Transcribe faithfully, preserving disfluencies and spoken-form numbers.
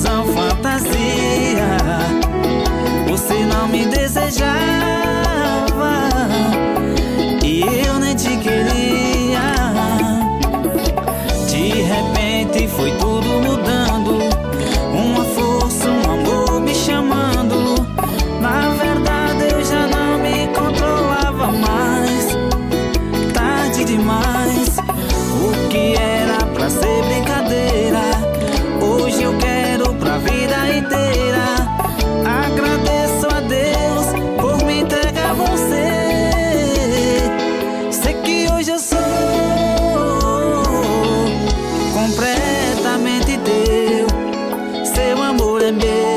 ilusão, fantasia. Você não me desejava e eu nem te queria. De repente foi tudo mudando, uma força, um amor me chamando. Na verdade eu já não me controlava mais. Tarde demais, o que era pra ser brincadeira, hoje eu quero pra vida inteira. Agradeço a Deus por me entregar você. Sei que hoje eu sou completamente teu. Seu amor é meu.